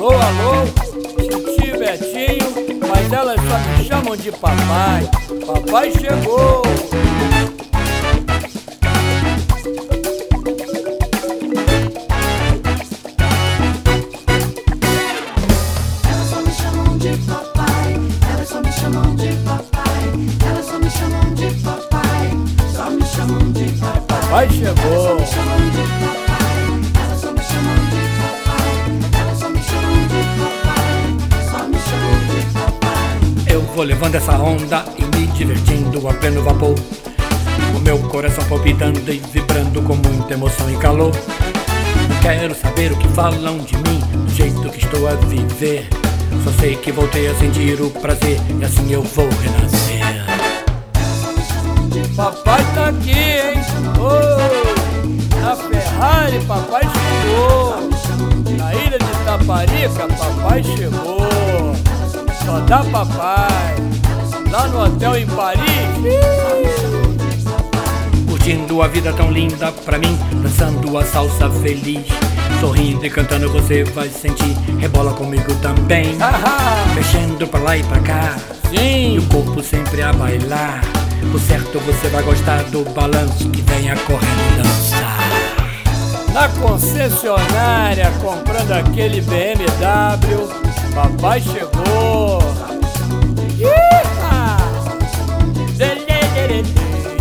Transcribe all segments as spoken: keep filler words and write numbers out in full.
Alô, alô, tio Betinho, mas elas só me chamam de papai. Papai chegou. Elas só me chamam de papai, elas só me chamam de papai, elas só me chamam de papai, só me chamam de papai. Papai chegou. Eu vou levando essa onda e me divertindo a pleno vapor, o meu coração palpitando e vibrando com muita emoção e calor. Não quero saber o que falam de mim, do jeito que estou a viver. Só sei que voltei a sentir o prazer e assim eu vou renascer. Papai tá aqui, hein? Oh, na Ferrari, papai chegou. Na ilha de Itaparica, papai chegou. Só dá papai. Lá no hotel em Paris. Curtindo a vida tão linda pra mim, dançando a salsa feliz, sorrindo e cantando você vai sentir. Rebola comigo também, Ahá. mexendo pra lá e pra cá. Sim. E o corpo sempre a bailar. Por certo você vai gostar do balanço, que venha correndo dançar. Na concessionária, comprando aquele B M W, papai chegou. Iha! Lelelelele,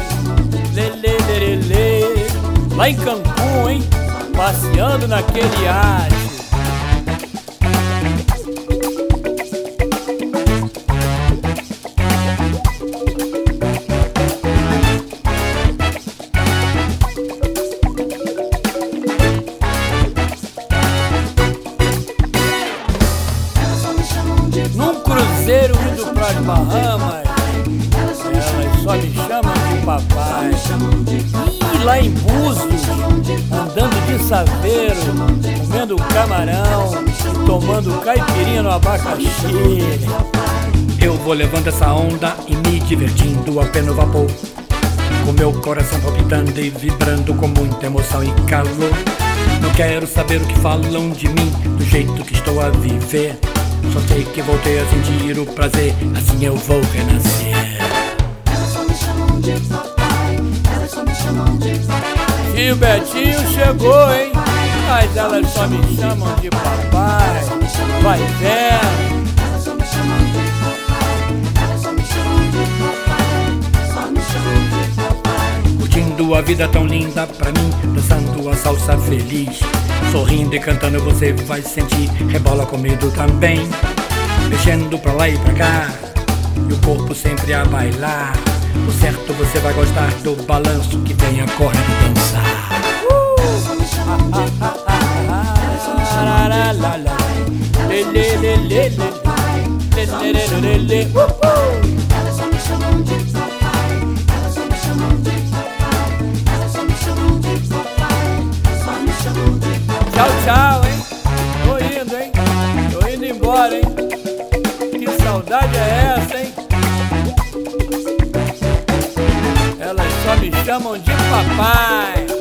lelelelele. Lá em Cancún, hein? Passeando naquele iate. Num cruzeiro indo pras Bahamas, elas só me chamam de papai. E lá em Búzios, andando de saveiro, comendo camarão e tomando caipirinha no abacaxi. Eu vou levando essa onda e me divertindo a pleno vapor, com meu coração palpitando e vibrando com muita emoção e calor. Não quero saber o que falam de mim, do jeito que estou a viver. Só sei que voltei a sentir o prazer, assim eu vou renascer. Elas só me chamam de papai, elas só me chamam de papai. Tio Betinho chegou, hein? Mas elas só me chamam de papai. Vai vendo. Elas só me chamam de papai, elas só me chamam de papai, só me chamam de papai. Curtindo a vida tão linda pra mim, dançando a salsa feliz, sorrindo e cantando você vai sentir. Rebola comigo também, mexendo pra lá e pra cá, e o corpo sempre a bailar. Por certo você vai gostar do balanço, que venha correndo dançar. Elas só me chamam de papai, elas só me chamam de papai, Lelelelele, lelelelele. elas só me chamam de papai, elas só me chamam de papai, elas só me chamam de papai, só me chamam de papai. Tchau, tchau, hein? Tô indo, hein? Tô indo embora, hein? Que saudade é essa, hein? Elas só me chamam de papai.